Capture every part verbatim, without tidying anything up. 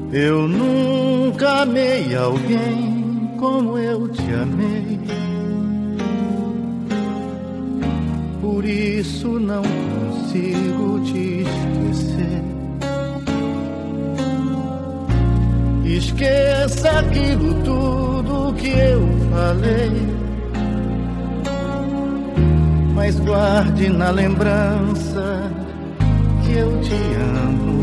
Eu nunca amei alguém como eu te amei. Por isso não consigo te esquecer. Esqueça aquilo tudo que eu falei, mas guarde na lembrança que eu te amo.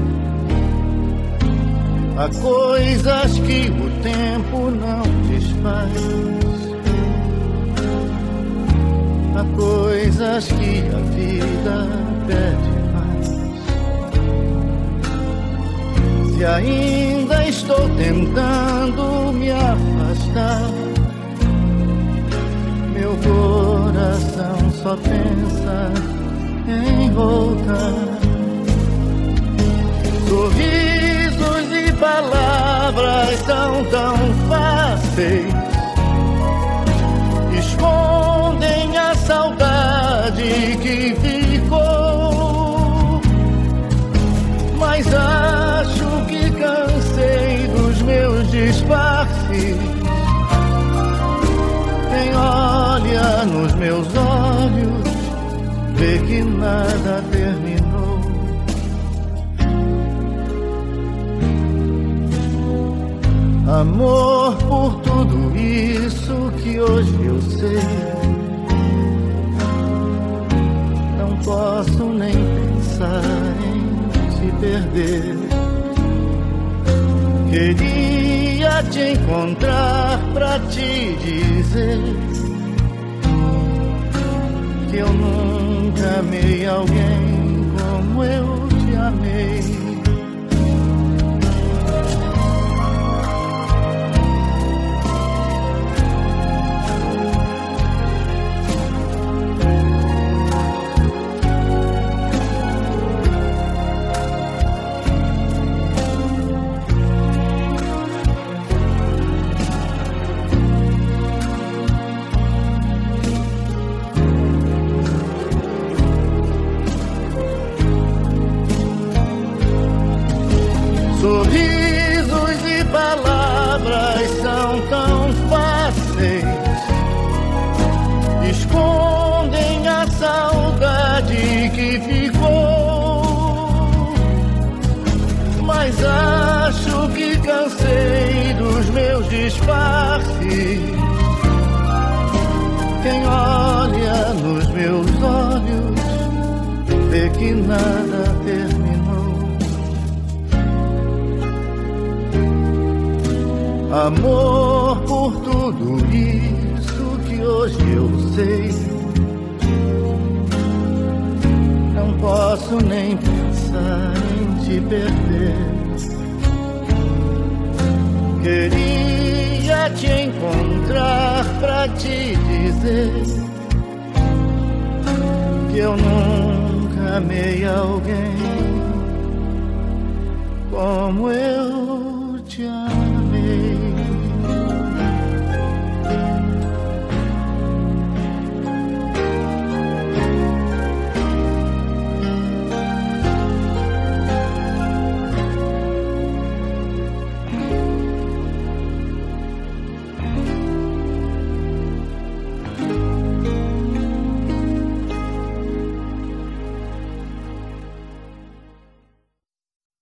Há coisas que o tempo não desfaz, há coisas que a vida pede mais. Se ainda estou tentando me afastar, meu coração só pensa em voltar. Sorrisos e palavras são tão fáceis, escondem a saudade que ficou. Mas acho que cansei dos meus disfarces. Quem olha nos meus olhos vê que nada terminou. Amor, por tudo isso que hoje eu sei, não posso nem pensar em te perder. Queria te encontrar pra te dizer que eu nunca amei alguém como eu te amei. Sorrisos e palavras são tão fáceis, escondem a saudade que ficou. Mas acho que cansei dos meus disfarces. Quem olha nos meus olhos vê que nada terminou. Amor, por tudo isso que hoje eu sei, não posso nem pensar em te perder. Queria te encontrar pra te dizer que eu nunca amei alguém como eu te amei.